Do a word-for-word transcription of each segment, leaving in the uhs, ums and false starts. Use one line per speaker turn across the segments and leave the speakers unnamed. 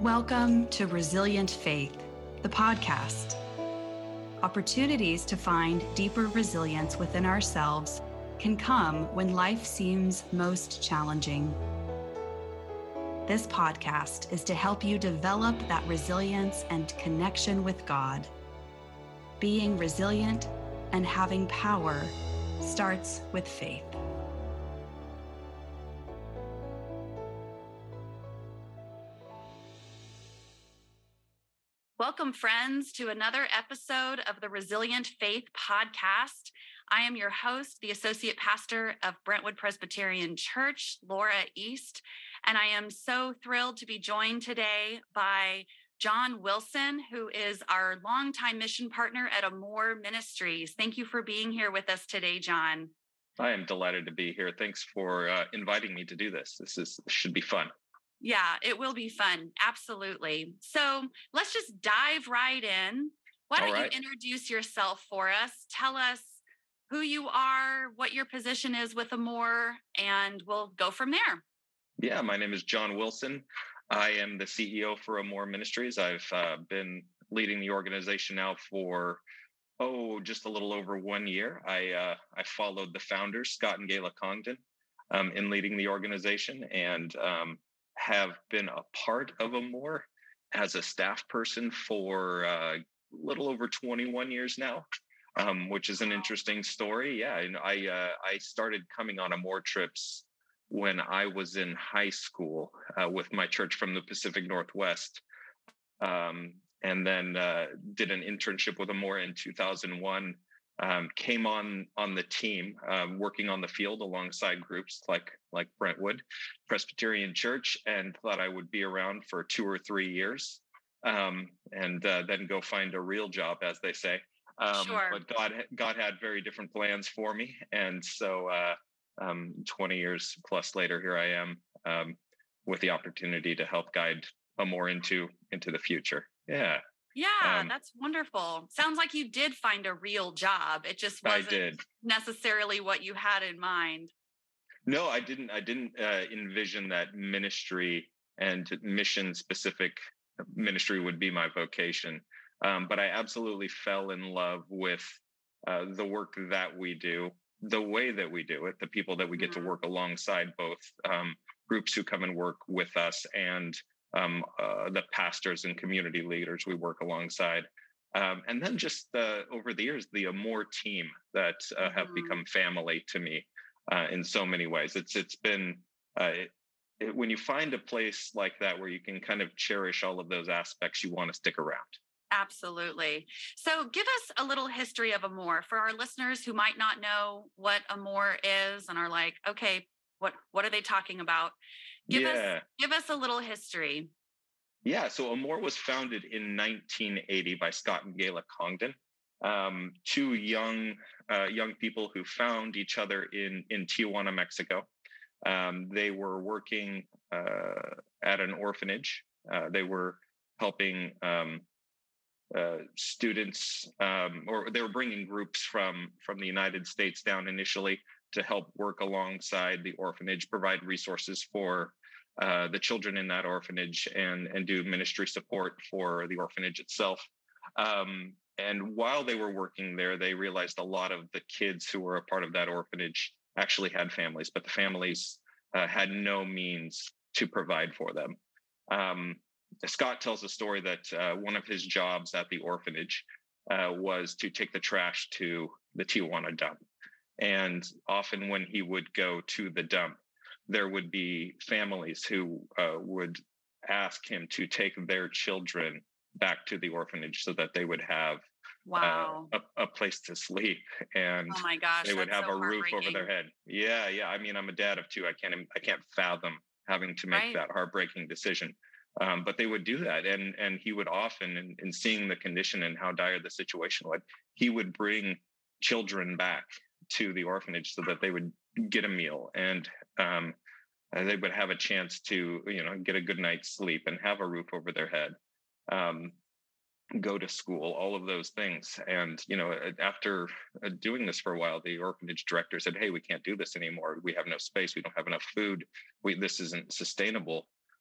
Welcome to Resilient Faith, the podcast. Opportunities to find deeper resilience within ourselves can come when life seems most challenging. This podcast is to help you develop that resilience and connection with God. Being resilient and having power starts with faith. Welcome, friends, to another episode of the Resilient Faith podcast. I am your host, the Associate Pastor of Brentwood Presbyterian Church, Laura East, and I am so thrilled to be joined today by John Wilson, who is our longtime mission partner at Amore Ministries. Thank you for being here with us today, John.
I am delighted to be here. Thanks for uh, inviting me to do this. This is should be fun.
Yeah, it will be fun. Absolutely. So let's just dive right in. Why don't right. you introduce yourself for us? Tell us who you are, what your position is with Amore, and we'll go from there.
Yeah, my name is John Wilson. I am the C E O for Amore Ministries. I've uh, been leading the organization now for, oh, just a little over one year. I uh, I followed the founders, Scott and Gayla Congdon, um, in leading the organization, and um, have been a part of Amore as a staff person for uh, a little over twenty-one years now, um, which is an interesting story. Yeah, and I uh, I started coming on Amore trips when I was in high school uh, with my church from the Pacific Northwest, um, and then uh, did an internship with Amore in two thousand one. Um, came on on the team, um, working on the field alongside groups like like Brentwood Presbyterian Church, and thought I would be around for two or three years, um, and uh, then go find a real job, as they say. Um,
sure.
But God God had very different plans for me, and so uh, um, twenty years plus later, here I am um, with the opportunity to help guide Amore into into the future. Yeah.
Yeah, um, that's wonderful. Sounds like you did find a real job. It just wasn't
I did.
necessarily what you had in mind.
No, I didn't. I didn't uh, envision that ministry and mission specific ministry would be my vocation. Um, but I absolutely fell in love with uh, the work that we do, the way that we do it, the people that we get mm-hmm. to work alongside, both um, groups who come and work with us and Um, uh, the pastors and community leaders we work alongside. Um, and then just uh, over the years, the Amore team that uh, mm-hmm. have become family to me uh, in so many ways. It's It's been, uh, it, it, when you find a place like that where you can kind of cherish all of those aspects, you want to stick around.
Absolutely. So give us a little history of Amore for our listeners who might not know what Amore is and are like, okay, what, what are they talking about? Give
yeah.
us give us a little history.
Yeah, so Amore was founded in nineteen eighty by Scott and Gayla Congdon, um, two young uh, young people who found each other in in Tijuana, Mexico. Um, they were working uh, at an orphanage. Uh, they were helping um, uh, students, um, or they were bringing groups from from the United States down initially to help work alongside the orphanage, provide resources for uh, the children in that orphanage, and, and do ministry support for the orphanage itself. Um, and while they were working there, they realized a lot of the kids who were a part of that orphanage actually had families, but the families uh, had no means to provide for them. Um, Scott tells a story that uh, one of his jobs at the orphanage uh, was to take the trash to the Tijuana dump. And often when he would go to the dump, there would be families who uh, would ask him to take their children back to the orphanage so that they would have
wow.
uh, a, a place to sleep, and
oh my gosh,
they would have
so
a roof over their head. Yeah, yeah. I mean, I'm a dad of two. I can't, I can't fathom having to make
right.
that heartbreaking decision. Um, but they would do that, and and he would often, in, in seeing the condition and how dire the situation was, he would bring children back to the orphanage so that they would get a meal, and um, they would have a chance to, you know, get a good night's sleep and have a roof over their head, um, go to school, all of those things. And, you know, after doing this for a while, the orphanage director said, "Hey, we can't do this anymore. We have no space. We don't have enough food. We, this isn't sustainable."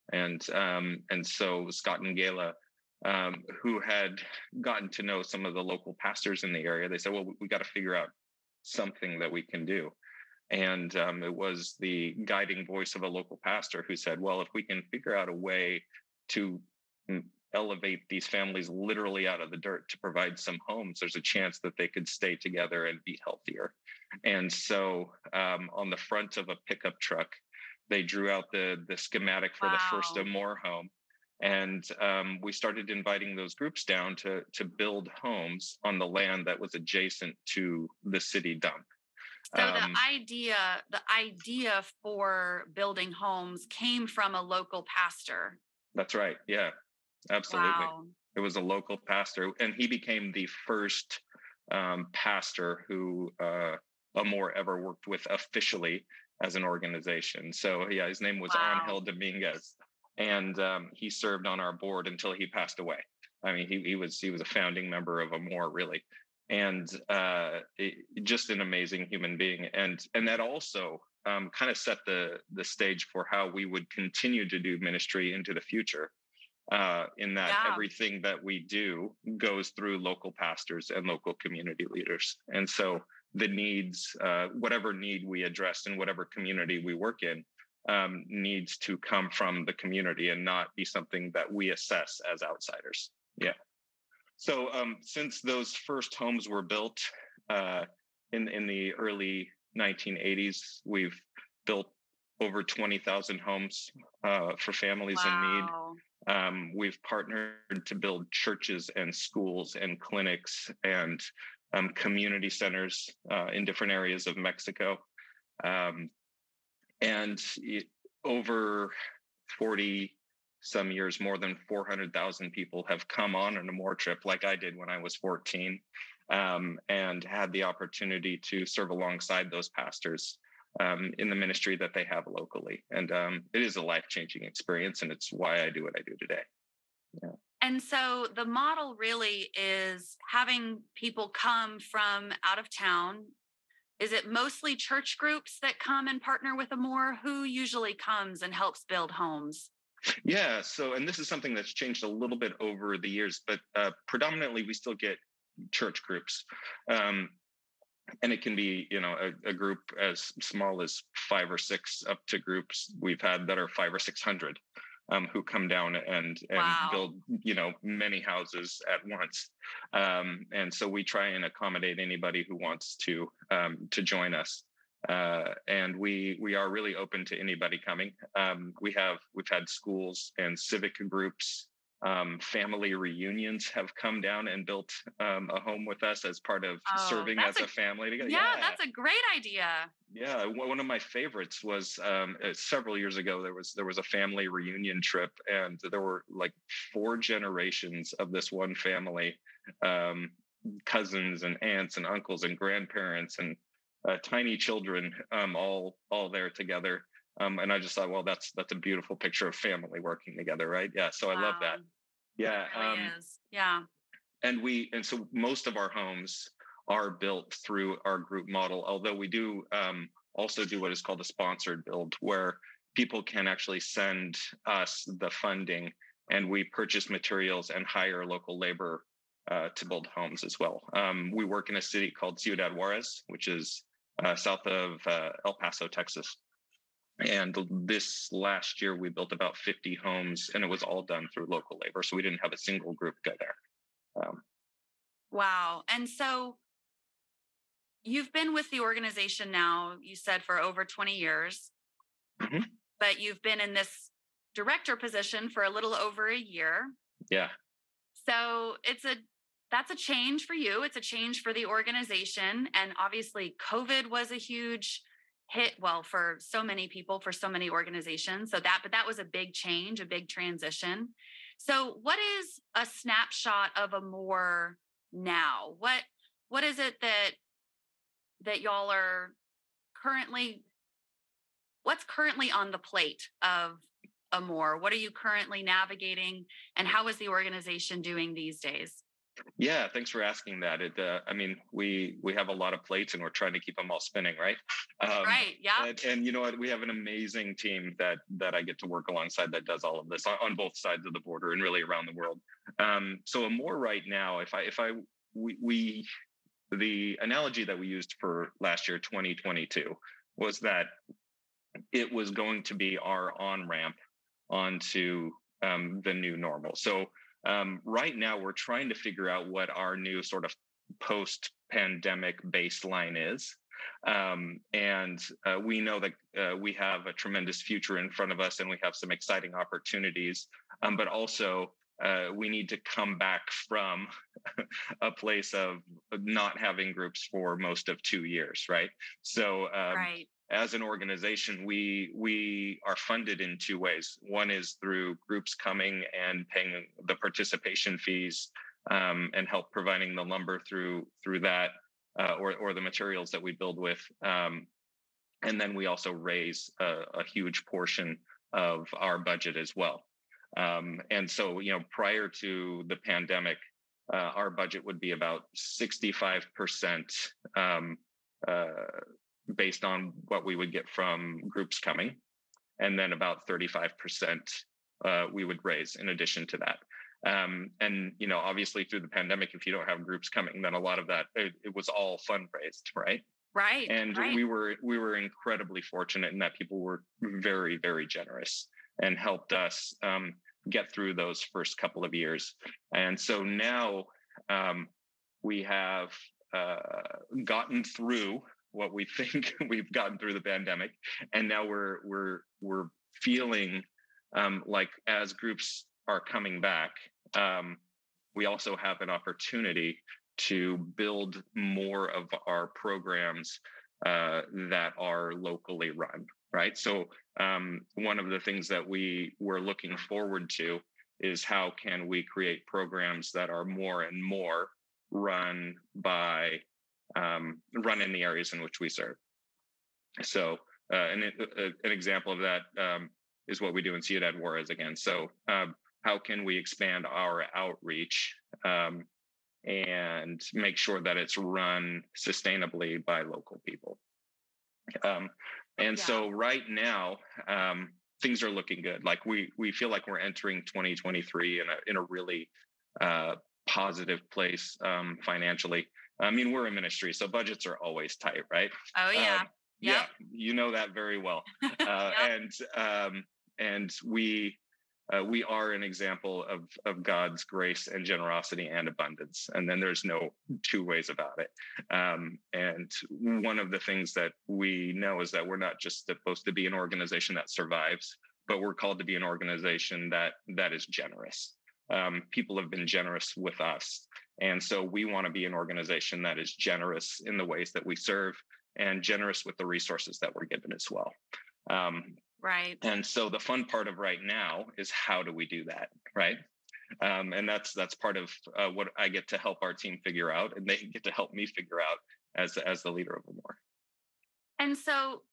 And um, and so Scott and Gayla, um, who had gotten to know some of the local pastors in the area, they said, well, we, we got to figure out something that we can do. And um, it was the guiding voice of a local pastor who said, well, if we can figure out a way to elevate these families literally out of the dirt to provide some homes, there's a chance that they could stay together and be healthier. And so um, on the front of a pickup truck, they drew out the, the schematic for wow. the first Amor home. And um, we started inviting those groups down to, to build homes on the land that was adjacent to the city dump.
So um, the idea, the idea for building homes came from a local pastor.
That's right. Yeah, absolutely. Wow. It was a local pastor, and he became the first um, pastor who uh, Amor ever worked with officially as an organization. So yeah, his name was wow. Angel Dominguez, and um, he served on our board until he passed away. I mean, he he was he was a founding member of Amor, really. And uh, it, just an amazing human being, and and that also um, kind of set the the stage for how we would continue to do ministry into the future. Uh, in that yeah. everything that we do goes through local pastors and local community leaders, and so the needs, uh, whatever need we address in whatever community we work in, um, needs to come from the community and not be something that we assess as outsiders. Yeah. So um, since those first homes were built uh, in, in the early nineteen eighties, we've built over twenty thousand homes uh, for families wow. in need. Um, we've partnered to build churches and schools and clinics and um, community centers uh, in different areas of Mexico. Um, and it, over forty some years, more than four hundred thousand people have come on an Amor trip like I did when I was fourteen, um, and had the opportunity to serve alongside those pastors um, in the ministry that they have locally. And um, it is a life-changing experience, and it's why I do what I do today. Yeah.
And so the model really is having people come from out of town. Is it mostly church groups that come and partner with Amor? Who usually comes and helps build homes?
Yeah. So, and this is something that's changed a little bit over the years, but uh, predominantly we still get church groups. Um, and it can be, you know, a, a group as small as five or six up to groups we've had that are five or six hundred um, who come down and, and wow. build, you know, many houses at once. Um, and so we try and accommodate anybody who wants to um, to join us. Uh, and we we are really open to anybody coming. Um, we have we've had schools and civic groups, um, family reunions have come down and built um, a home with us as part of oh, serving as a, a family together.
Yeah, yeah, that's a great idea.
Yeah, one of my favorites was um, several years ago. There was there was a family reunion trip, and there were like four generations of this one family, um, cousins and aunts and uncles and grandparents and Uh, tiny children, um, all all there together, um, and I just thought, well, that's that's a beautiful picture of family working together, right? Yeah, so wow. I love that. Yeah,
it really um, is. Yeah,
and we and so most of our homes are built through our group model, although we do um, also do what is called a sponsored build, where people can actually send us the funding, and we purchase materials and hire local labor uh, to build homes as well. Um, we work in a city called Ciudad Juarez, which is Uh, south of uh, El Paso, Texas. And this last year, we built about fifty homes, and it was all done through local labor. So we didn't have a single group go there. Um,
wow. And so you've been with the organization now, you said, for over twenty years,
mm-hmm.
but you've been in this director position for a little over a year.
Yeah.
So it's a That's a change for you. It's a change for the organization. And obviously COVID was a huge hit. Well, for so many people, for so many organizations. So that, but that was a big change, a big transition. So what is a snapshot of Amor now? What, what is it that, that y'all are currently, what's currently on the plate of Amor? What are you currently navigating, and how is the organization doing these days?
Yeah, thanks for asking that. It, uh, I mean, we we have a lot of plates, and we're trying to keep them all spinning, right? Um,
Right. Yeah.
and, and you know what? We have an amazing team that that I get to work alongside that does all of this on, on both sides of the border and really around the world. Um, so Amore right now, if I if I we, we the analogy that we used for last year, twenty twenty-two, was that it was going to be our on ramp onto um, the new normal. So um, right now, we're trying to figure out what our new sort of post pandemic baseline is. Um, and uh, we know that uh, we have a tremendous future in front of us, and we have some exciting opportunities. Um, but also, uh, we need to come back from a place of not having groups for most of two years, right? So um,
Right.
as an organization, we we are funded in two ways. One is through groups coming and paying the participation fees um, and help providing the lumber through through that uh, or or the materials that we build with. Um, and then we also raise a, a huge portion of our budget as well. Um, and so, you know, prior to the pandemic, uh, our budget would be about sixty-five percent um, uh, based on what we would get from groups coming, and then about thirty-five percent uh, we would raise in addition to that. Um, and you know, obviously, through the pandemic, if you don't have groups coming, then a lot of that it, it was all fundraised, right?
Right.
And
Right.
we were we were incredibly fortunate in that people were very very generous and helped us um, get through those first couple of years. And so now um, we have uh, gotten through what we think we've gotten through the pandemic, and now we're we're we're feeling um, like as groups are coming back, um, we also have an opportunity to build more of our programs uh, that are locally run, right? So um, one of the things that we were looking forward to is how can we create programs that are more and more run by um, run in the areas in which we serve. So uh, an, uh, an example of that um, is what we do in Ciudad Juarez again. So um, how can we expand our outreach um, and make sure that it's run sustainably by local people? Um, and
Yeah.
so right now, um, things are looking good. Like we we feel like we're entering twenty twenty-three in a in a really uh, positive place um, financially. I mean, we're a ministry, so budgets are always tight, right?
Oh yeah.
Um,
Yep.
Yeah, you know that very well. Uh,
Yep.
And um, and we uh, we are an example of of God's grace and generosity and abundance. And then there's no two ways about it. Um, and one of the things that we know is that we're not just supposed to be an organization that survives, but we're called to be an organization that that is generous. Um, people have been generous with us. And so we want to be an organization that is generous in the ways that we serve and generous with the resources that we're given as well. Um,
Right.
and so the fun part of right now is how do we do that, right? Um, and that's that's part of uh, what I get to help our team figure out, and they get to help me figure out as as the leader of Amore.
And so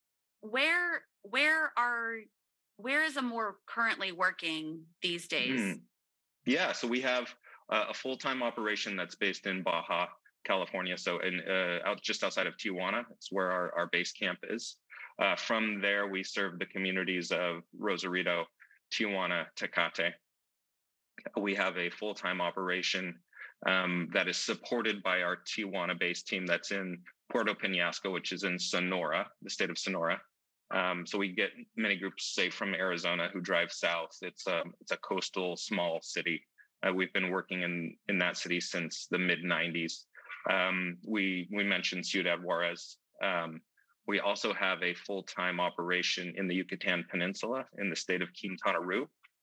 where where are where is Amore currently working these days?
Mm. Yeah, so we have uh, a full time operation that's based in Baja, California. So in uh, out just outside of Tijuana, it's where our, our base camp is. Uh, from there, we serve the communities of Rosarito, Tijuana, Tecate. We have a full time operation um, that is supported by our Tijuana based team that's in Puerto Penasco, which is in Sonora, the state of Sonora. Um, so we get many groups, say from Arizona, who drive south. It's a it's a coastal small city. Uh, we've been working in in that city since the mid nineties. Um, we we mentioned Ciudad Juarez. Um, we also have a full time operation in the Yucatan Peninsula in the state of Quintana Roo.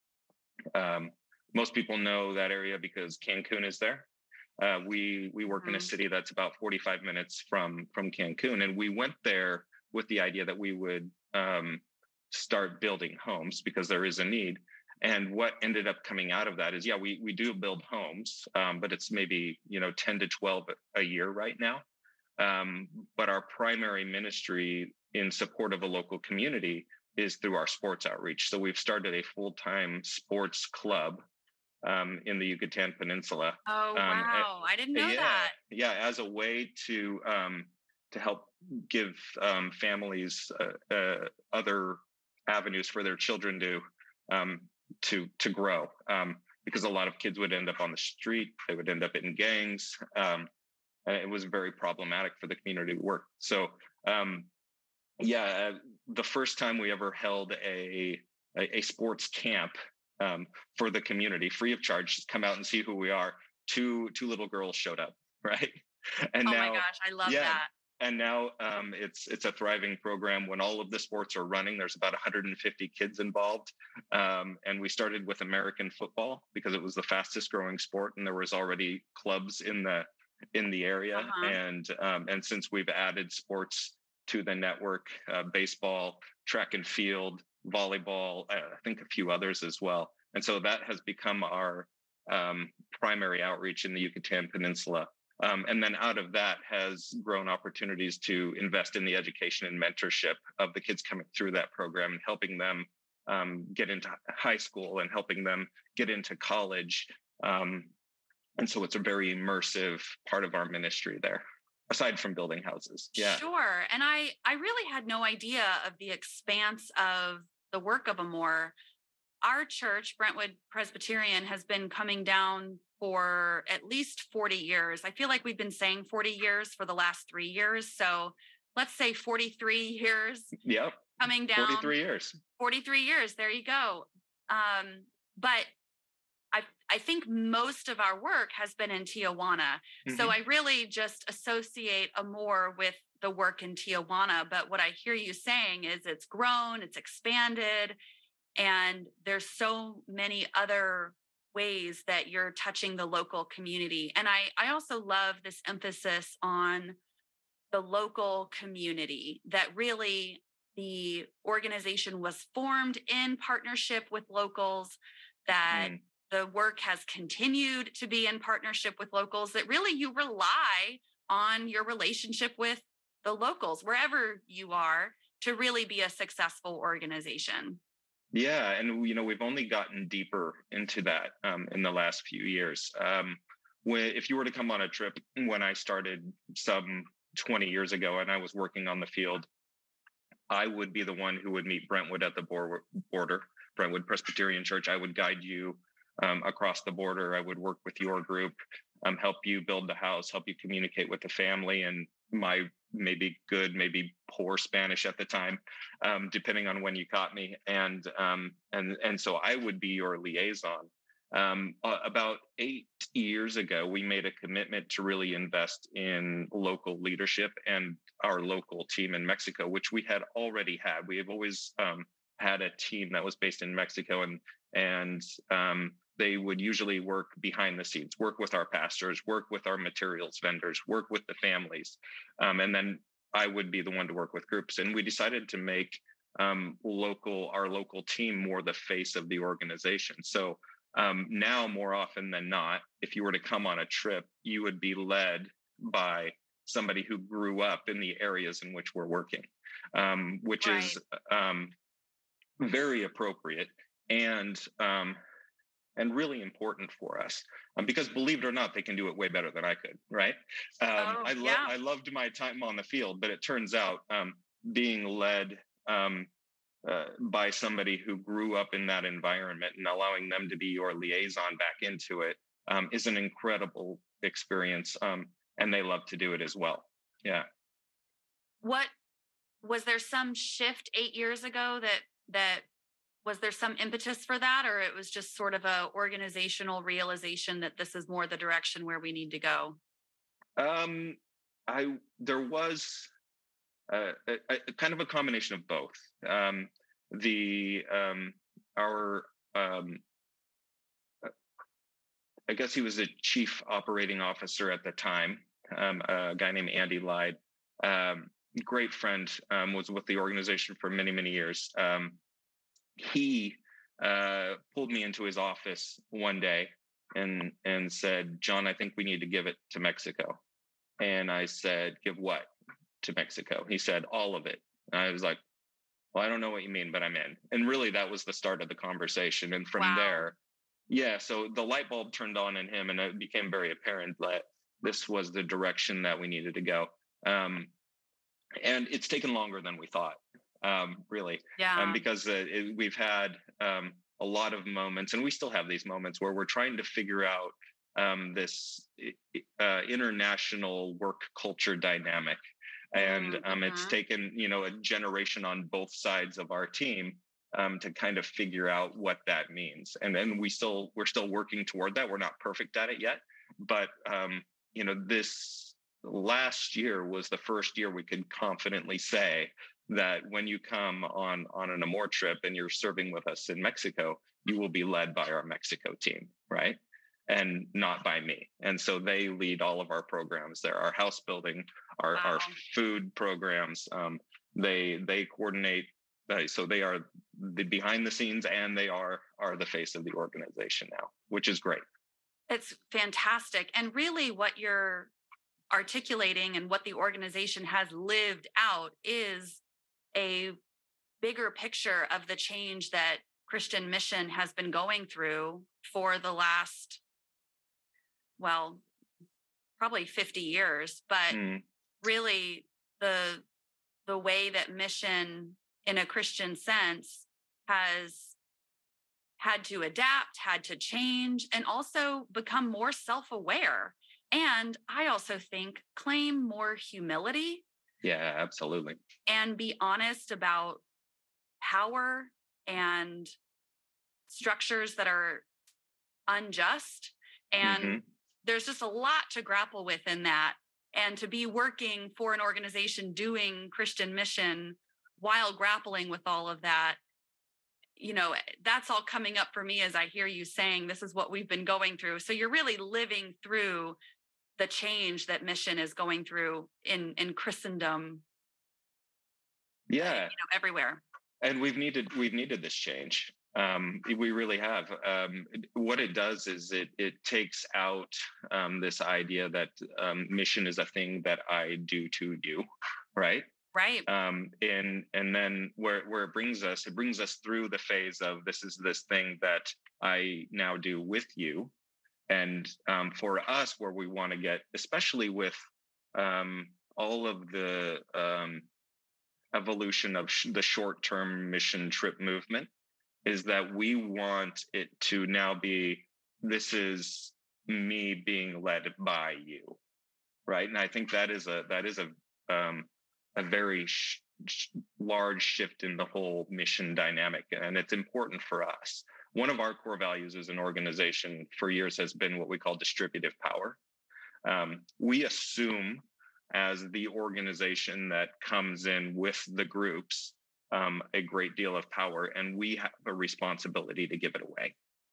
Um, most people know that area because Cancun is there. Uh, we we work mm-hmm. in a city that's about forty-five minutes from from Cancun, and we went there with the idea that we would um, start building homes because there is a need. And what ended up coming out of that is, yeah, we we do build homes, um, but it's maybe you know ten to twelve a year right now. Um, but our primary ministry in support of a local community is through our sports outreach. So we've started a full-time sports club um, in the Yucatan Peninsula.
Oh,
Um,
wow. I didn't know
yeah,
that.
yeah, as a way to um, to help give um, families uh, uh, other avenues for their children to um, to to grow. Um, because a lot of kids would end up on the street, they would end up in gangs, um, and it was very problematic for the community to work. So, um, yeah, uh, the first time we ever held a a, a sports camp um, for the community, free of charge, just come out and see who we are. Two two little girls showed up, right? And
Oh my
now,
gosh, I love
yeah,
that.
and now um, it's it's a thriving program. When all of the sports are running, there's about one hundred fifty kids involved, um, and we started with American football because it was the fastest growing sport, and there was already clubs in the in the area.
Uh-huh.
And um, and since we've added sports to the network, uh, baseball, track and field, volleyball, I think a few others as well. And so that has become our um, primary outreach in the Yucatan Peninsula. Um, and then out of that has grown opportunities to invest in the education and mentorship of the kids coming through that program and helping them um, get into high school and helping them get into college. Um, and so it's a very immersive part of our ministry there, aside from building houses. Yeah.
Sure. And I, I really had no idea of the expanse of the work of Amor. Our church, Brentwood Presbyterian, has been coming down for at least forty years. I feel like we've been saying forty years for the last three years. So let's say forty-three years.
Yep.
Coming down.
forty-three years.
forty-three years. There you go. Um, but I, I think most of our work has been in Tijuana. Mm-hmm. So I really just associate Amor with the work in Tijuana. But what I hear you saying is it's grown, it's expanded, and there's so many other ways that you're touching the local community. And I, I also love this emphasis on the local community, that really the organization was formed in partnership with locals, that mm. the work has continued to be in partnership with locals, that really you rely on your relationship with the locals, wherever you are, to really be a successful organization.
Yeah. And, you know, we've only gotten deeper into that um, in the last few years. Um, when, if you were to come on a trip when I started some twenty years ago and I was working on the field, I would be the one who would meet Brentwood at the border, Brentwood Presbyterian Church. I would guide you um, across the border. I would work with your group, um, help you build the house, help you communicate with the family. And my maybe good, maybe poor Spanish at the time, um, depending on when you caught me. And um, and and so I would be your liaison. Um, uh, about eight years ago, we made a commitment to really invest in local leadership and our local team in Mexico, which we had already had. We have always um, had a team that was based in Mexico, and and um, they would usually work behind the scenes, work with our pastors, work with our materials vendors, work with the families. Um, and then I would be the one to work with groups. And we decided to make um, local, our local team more the face of the organization. So um, now more often than not, if you were to come on a trip, you would be led by somebody who grew up in the areas in which we're working, um, which right. is um, very appropriate. And um, and really important for us um, because believe it or not, they can do it way better than I could. Right. Um,
oh,
I, lo-
yeah.
I loved my time on the field, but it turns out um, being led um, uh, by somebody who grew up in that environment and allowing them to be your liaison back into it um, is an incredible experience. Um, and they love to do it as well. Yeah.
What, was there some shift eight years ago that, that, was there some impetus for that, or it was just sort of a organizational realization that this is more the direction where we need to go?
Um, I there was a, a, a kind of a combination of both. Um, the um, our um, I guess he was a chief operating officer at the time, um, a guy named Andy Lyde, um, great friend, um, was with the organization for many many years. Um, he uh, pulled me into his office one day and and said, "John, I think we need to give it to Mexico." And I said, "Give what to Mexico?" He said, "All of it." And I was like, "Well, I don't know what you mean, but I'm in." And really, that was the start of the conversation. And from
wow.
there, Yeah, so the light bulb turned on in him, and it became very apparent that this was the direction that we needed to go. Um, and it's taken longer than we thought, um, really, um,
Yeah.
because uh, it, we've had um, a lot of moments, and we still have these moments where we're trying to figure out um, this uh, international work culture dynamic, and um, it's
Mm-hmm.
taken, you know, a generation on both sides of our team um, to kind of figure out what that means. And then we still we're still working toward that. We're not perfect at it yet, but um, you know, this last year was the first year we could confidently say that when you come on on an Amor trip and you're serving with us in Mexico, you will be led by our Mexico team, right? And not by me. And so they lead all of our programs there, our house building, our,
Wow.
our food programs. Um, they they coordinate. Uh, so they are the behind the scenes, and they are are the face of the organization now, which is great.
It's fantastic. And really what you're articulating and what the organization has lived out is a bigger picture of the change that Christian Mission has been going through for the last, well, probably fifty years, but
Mm.
really the the way that mission in a Christian sense has had to adapt, had to change, and also become more self-aware. And I also think claim more humility.
Yeah, absolutely.
And be honest about power and structures that are unjust. And mm-hmm. there's just a lot to grapple with in that. And to be working for an organization doing Christian Mission while grappling with all of that, you know, that's all coming up for me as I hear you saying, this is what we've been going through. So you're really living through the change that Mission is going through in, in Christendom.
Yeah.
You know, everywhere.
And we've needed, we've needed this change. Um, we really have. Um, what it does is it it takes out um, this idea that um, mission is a thing that I do to you, right?
Right.
Um, and and then where where it brings us, it brings us through the phase of this is this thing that I now do with you, and um, for us, where we want to get, especially with um, all of the um, evolution of sh- the short-term mission trip movement, is that we want it to now be, this is me being led by you, right? And I think that is a that is a um, a very sh- sh- large shift in the whole mission dynamic, and it's important for us. One of our core values as an organization for years has been what we call distributive power. Um, we assume as the organization that comes in with the groups Um, a great deal of power, and we have a responsibility to give it away,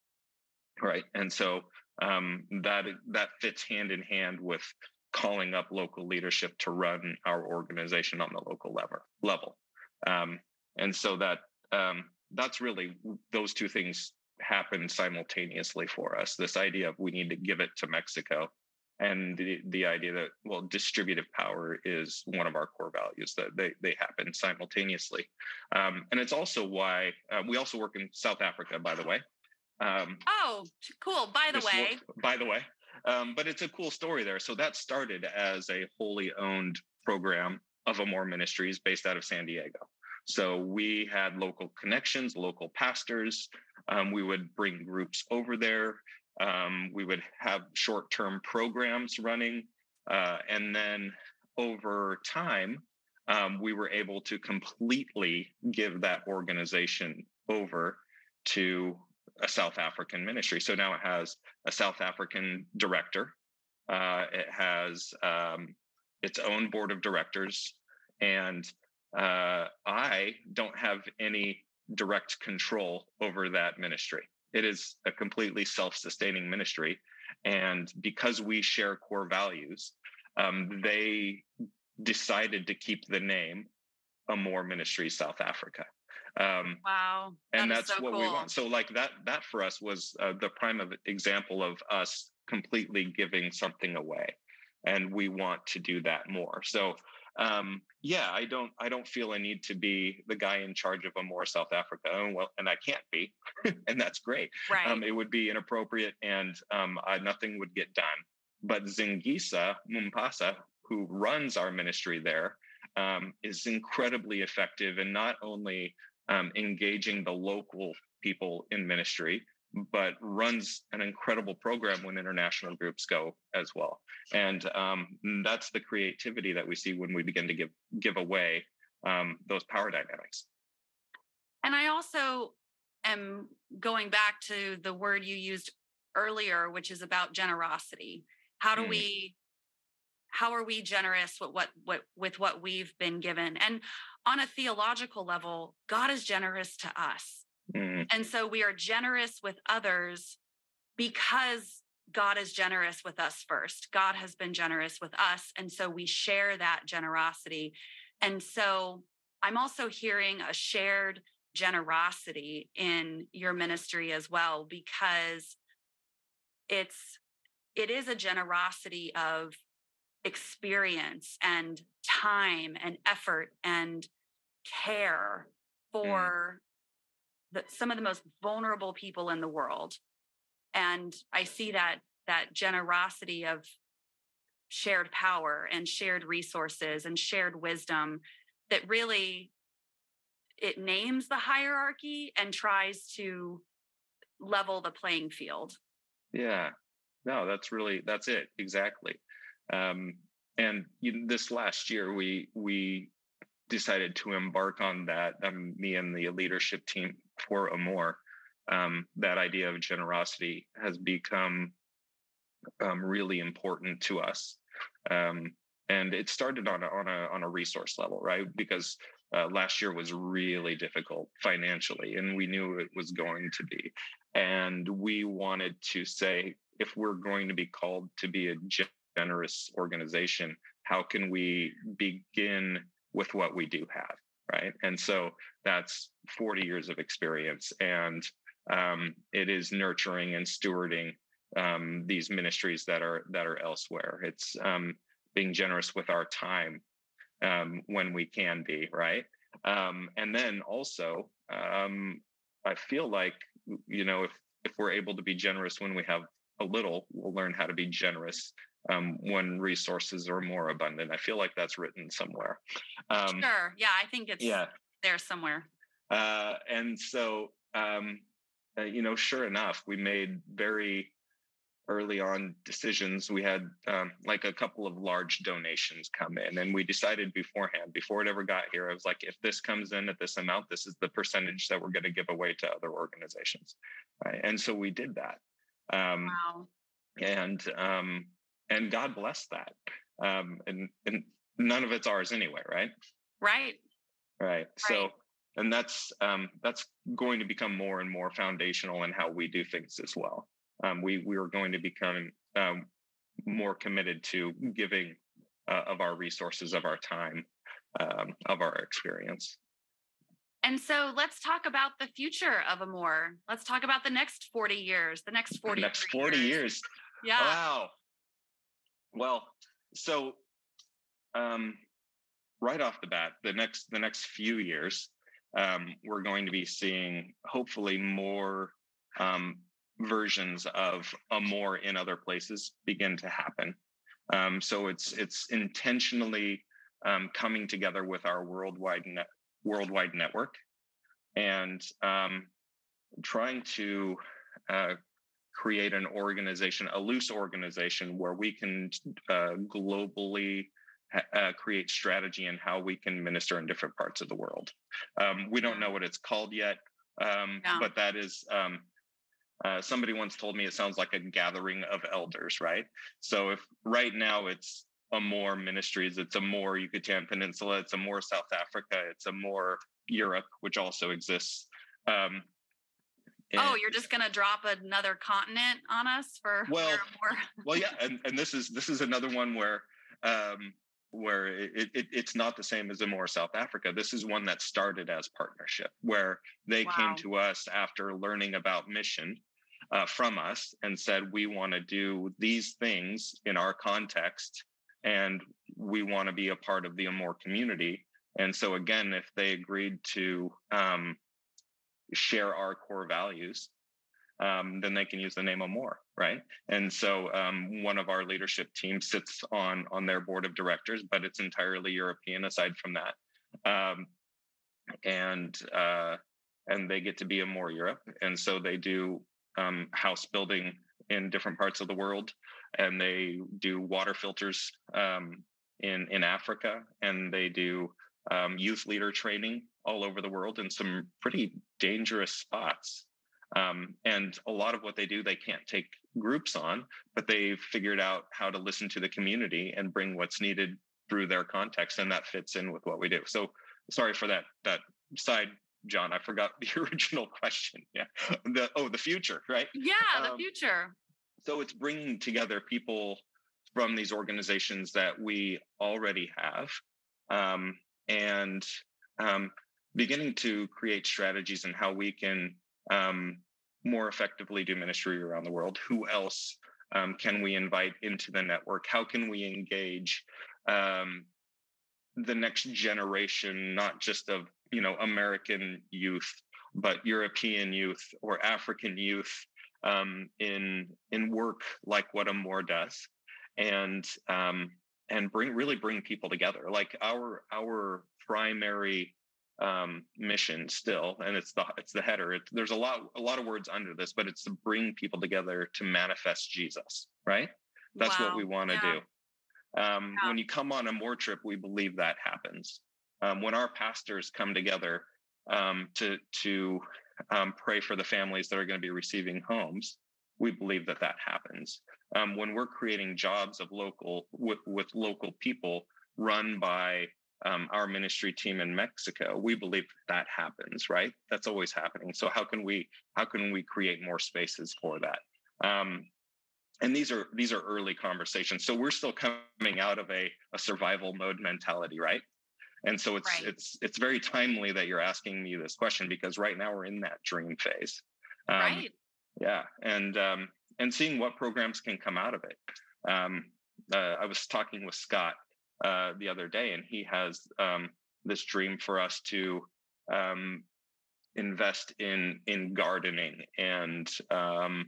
right? And so um, that that fits hand in hand with calling up local leadership to run our organization on the local level. Level, um, and so that um, that's really, those two things happen simultaneously for us. This idea of we need to give it to Mexico, and the, the idea that, well, distributive power is one of our core values, that they, they happen simultaneously. Um, and it's also why uh, we also work in South Africa, by the way. Um,
oh, cool. By the way.
Work, by the way. Um, but it's a cool story there. So that started as a wholly owned program of Amor Ministries based out of San Diego. So we had local connections, local pastors. Um, we would bring groups over there. Um, we would have short-term programs running. Uh, and then over time, um, we were able to completely give that organization over to a South African ministry. So now it has a South African director. Uh, it has um, its own board of directors. And uh, I don't have any direct control over that ministry. It is a completely self-sustaining ministry. And because we share core values, um, they decided to keep the name Amor Ministries South Africa. Um,
wow. That
and that's
so
what
cool.
we want. So like that, that for us was uh, the prime of example of us completely giving something away. And we want to do that more. So um, yeah, I don't I don't feel I need to be the guy in charge of Amore South Africa, and well, and I can't be, and that's great.
Right.
Um, it would be inappropriate, and um, I, nothing would get done. But Zingisa Mumpasa, who runs our ministry there, um, is incredibly effective in not only um, engaging the local people in ministry, but runs an incredible program when international groups go as well. And um, that's the creativity that we see when we begin to give give away um, those power dynamics.
And I also am going back to the word you used earlier, which is about generosity. How do mm. we, how are we generous with what, what, with what we've been given? And on a theological level, God is generous to us. Mm. And so we are generous with others because God is generous with us first. God has been generous with us. And so we share that generosity. And so I'm also hearing a shared generosity in your ministry as well, because it's, it is a generosity of experience and time and effort and care for mm. the, some of the most vulnerable people in the world. And I see that that generosity of shared power and shared resources and shared wisdom that really, it names the hierarchy and tries to level the playing field.
Yeah, no, that's really, that's it. Exactly. Um, and you, this last year, we, we decided to embark on that, um, me and the leadership team for Amore. Um, that idea of generosity has become um, really important to us. Um, and it started on a, on a, on a resource level, right? Because uh, last year was really difficult financially, and we knew it was going to be. And we wanted to say, if we're going to be called to be a generous organization, how can we begin with what we do have, right? And so that's forty years of experience, and um, it is nurturing and stewarding um, these ministries that are that are elsewhere. It's um, being generous with our time um, when we can be, right? Um, and then also, um, I feel like, you know, if if we're able to be generous when we have a little, we'll learn how to be generous um, when resources are more abundant. I feel like that's written somewhere.
Um, sure. Yeah, I think it's yeah. there somewhere.
Uh, and so, um, uh, you know, sure enough, we made very early on decisions. We had um, like a couple of large donations come in, and we decided beforehand, before it ever got here, I was like, if this comes in at this amount, this is the percentage that we're going to give away to other organizations. Right? And so we did that. Um,
wow.
And, um, and God bless that. Um, and, and none of it's ours anyway, right?
Right.
Right. Right. So, and that's, um, that's going to become more and more foundational in how we do things as well. Um, we, we are going to become, um, more committed to giving, uh, of our resources, of our time, um, of our experience.
And so let's talk about the future of Amore. Let's talk about the next forty years, the next forty
the next forty years. years.
Yeah.
Wow. Well, so, um, right off the bat, the next, the next few years, um, we're going to be seeing hopefully more, um, versions of Amore in other places begin to happen. Um, so it's, it's intentionally, um, coming together with our worldwide net, worldwide network and, um, trying to, uh, create an organization, a loose organization where we can uh, globally uh, create strategy in how we can minister in different parts of the world. Um, we don't know what it's called yet, um, yeah. but that is, um, uh, somebody once told me it sounds like a gathering of elders, right? So if right now it's Amore Ministries, it's Amore Yucatan Peninsula, it's Amore South Africa, it's Amore Europe, which also exists. Um,
Oh, you're just going to drop another continent on us for
well, more? well, yeah, and, and this is this is another one where um, where it, it, it's not the same as Amore South Africa. This is one that started as partnership, where they wow. came to us after learning about mission uh, from us and said, we want to do these things in our context and we want to be a part of the Amore community. And so again, if they agreed to um, share our core values, um, then they can use the name Amore, right? And so um, one of our leadership team sits on on their board of directors, but it's entirely European aside from that. Um, and uh, and they get to be Amore Europe, and so they do um, house building in different parts of the world, and they do water filters um, in in Africa, and they do um, youth leader training all over the world in some pretty dangerous spots. Um, and a lot of what they do, they can't take groups on, but they've figured out how to listen to the community and bring what's needed through their context, and that fits in with what we do. So, sorry for that that side, John. I forgot the original question. Yeah, the oh, the future, right?
Yeah, the
um,
future.
So it's bringing together people from these organizations that we already have, um, and um, beginning to create strategies and how we can um, more effectively do ministry around the world. Who else um, can we invite into the network? How can we engage um, the next generation, not just of, you know, American youth, but European youth or African youth um, in in work like what Amore does, and um, and bring really bring people together. Like our our primary um, mission still, and it's the it's the header. It, there's a lot a lot of words under this, but it's to bring people together to manifest Jesus. Right? That's
Wow.
what we want to
Yeah.
do. Um,
Yeah.
When you come on a Amore trip, we believe that happens. Um, when our pastors come together um, to to um, pray for the families that are going to be receiving homes, we believe that that happens. Um, when we're creating jobs of local with, with local people run by um, our ministry team in Mexico, we believe that happens. Right? That's always happening. So how can we how can we create more spaces for that? Um, and these are these are early conversations, so we're still coming out of a, a survival mode mentality, right? And so it's
Right.
it's it's very timely that you're asking me this question, because right now we're in that dream phase. Um,
Right.
yeah, and um, and seeing what programs can come out of it. Um, uh, I was talking with Scott uh, the other day, and he has um, this dream for us to um, invest in in gardening and um,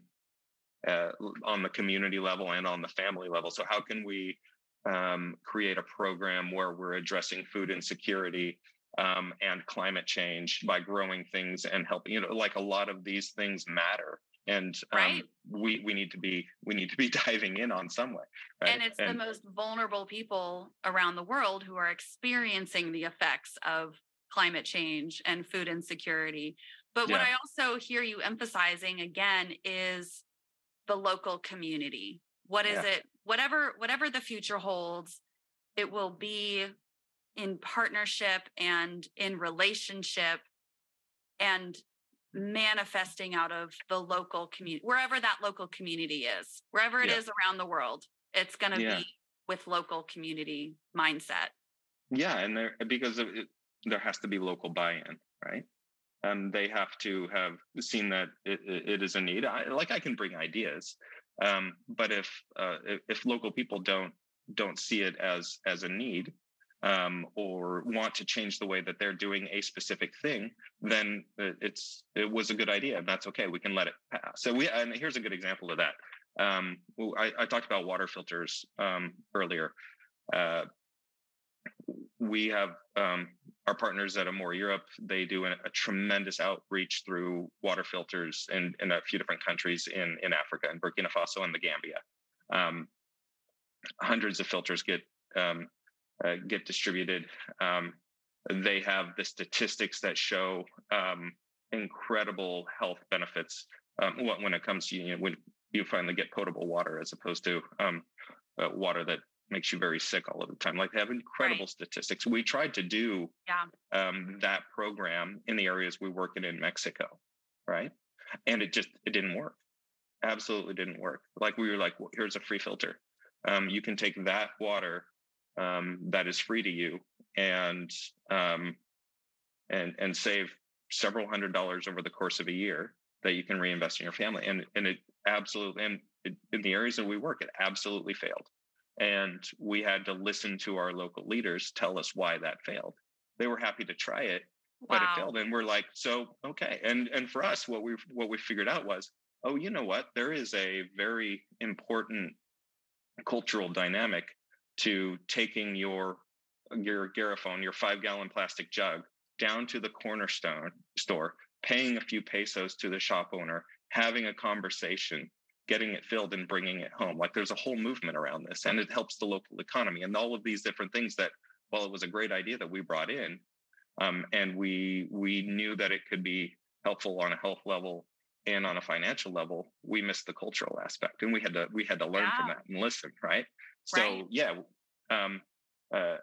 uh, on the community level and on the family level. So how can we um, create a program where we're addressing food insecurity um, and climate change by growing things and helping? You know, like a lot of these things matter, and um,
Right.
we we need to be we need to be diving in on some way. Right?
And it's the most vulnerable people around the world who are experiencing the effects of climate change and food insecurity. But what
Yeah.
I also hear you emphasizing again is the local community. What is
Yeah.
it? Whatever, whatever the future holds, it will be in partnership and in relationship and manifesting out of the local community, wherever that local community is, wherever it
Yeah.
is around the world, it's going to
Yeah.
be with local community mindset.
Yeah, and there because of it, there has to be local buy-in, right? Um, they have to have seen that it, it, it is a need. I, like I can bring ideas, um, but if, uh, if if local people don't don't see it as as a need, um, or want to change the way that they're doing a specific thing, then it's it was a good idea, and that's okay. We can let it pass. So we and here's a good example of that. Um, I, I talked about water filters um, earlier. Uh, we have um, our partners at Amore Europe. They do a, a tremendous outreach through water filters in, in a few different countries in, in Africa, in Burkina Faso and the Gambia. Um, hundreds of filters get um, uh, get distributed. Um, they have the statistics that show um, incredible health benefits um, when it comes to, you know, when you finally get potable water as opposed to um, uh, water that makes you very sick all of the time. Like they have incredible
Right.
statistics. We tried to do
Yeah.
um, that program in the areas we work in in Mexico, right? And it just it didn't work. Absolutely didn't work. Like we were like, well, here's a free filter. Um, you can take that water um, that is free to you and um, and and save several hundred dollars over the course of a year that you can reinvest in your family. And and it absolutely and it, in the areas that we work, it absolutely failed. And we had to listen to our local leaders tell us why that failed. They were happy to try it, but
Wow.
it failed. And we're like, so, okay. And, and for us, what we, what we figured out was, oh, you know what? There is a very important cultural dynamic to taking your, your Garrafone, your five gallon plastic jug down to the cornerstone store, paying a few pesos to the shop owner, having a conversation, getting it filled and bringing it home. Like there's a whole movement around this, and it helps the local economy and all of these different things that, while it was a great idea that we brought in, um, and we we knew that it could be helpful on a health level and on a financial level, we missed the cultural aspect, and we had to we had to learn
Yeah.
from that and listen, right? So
Right.
yeah, um, uh,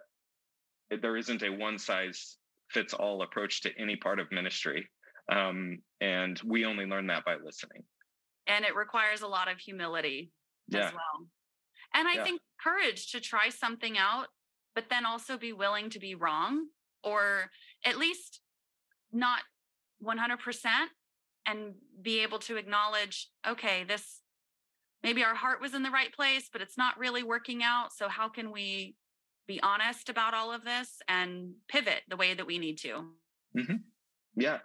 there isn't a one size fits all approach to any part of ministry, um, and we only learn that by listening.
And it requires a lot of humility
Yeah.
as well. And I
Yeah.
think courage to try something out, but then also be willing to be wrong, or at least not one hundred percent, and be able to acknowledge, okay, this, maybe our heart was in the right place, but it's not really working out. So how can we be honest about all of this and pivot the way that we need to?
Mm-hmm. Yeah.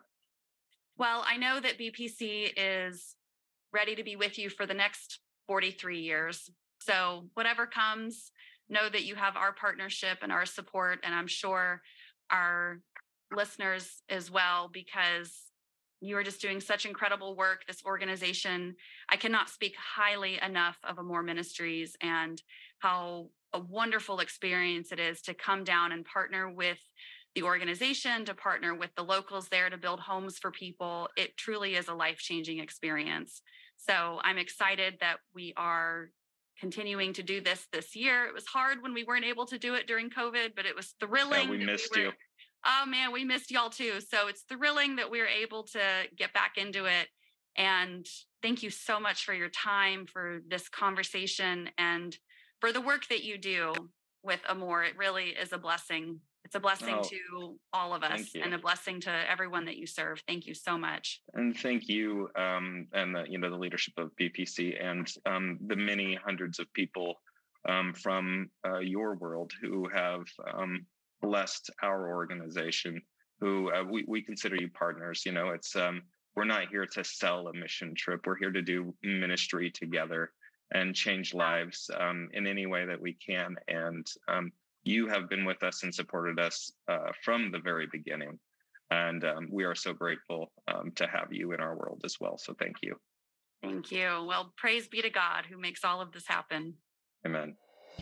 Well, I know that B P C is ready to be with you for the next forty-three years. So whatever comes, know that you have our partnership and our support. And I'm sure our listeners as well, because you are just doing such incredible work. This organization, I cannot speak highly enough of Amor Ministries and how a wonderful experience it is to come down and partner with the organization, to partner with the locals there to build homes for people. It truly is a life-changing experience. So I'm excited that we are continuing to do this this year. It was hard when we weren't able to do it during COVID, but it was thrilling.
Yeah, we
that
missed
we were,
you.
Oh man, we missed y'all too. So it's thrilling that we were able to get back into it. And thank you so much for your time, for this conversation, and for the work that you do with Amor. It really is a blessing. It's a blessing
Oh,
to all of us
thank you.
and a blessing to everyone that you serve. Thank you so much.
And thank you, um, and the, you know, the leadership of B P C and um, the many hundreds of people um, from uh, your world who have um, blessed our organization. Who uh, we we consider you partners. You know, it's um, we're not here to sell a mission trip. We're here to do ministry together and change lives um, in any way that we can. And um, you have been with us and supported us uh, from the very beginning. And um, we are so grateful um, to have you in our world as well. So thank you.
Thank you. Well, praise be to God who makes all of this happen.
Amen.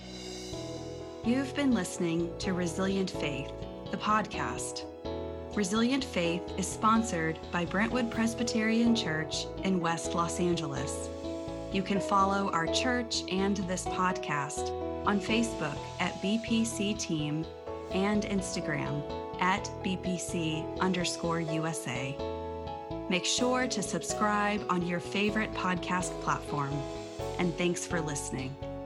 You've been listening to Resilient Faith, the podcast. Resilient Faith is sponsored by Brentwood Presbyterian Church in West Los Angeles. You can follow our church and this podcast on Facebook at B P C Team and Instagram at B P C underscore U S A. Make sure to subscribe on your favorite podcast platform. And thanks for listening.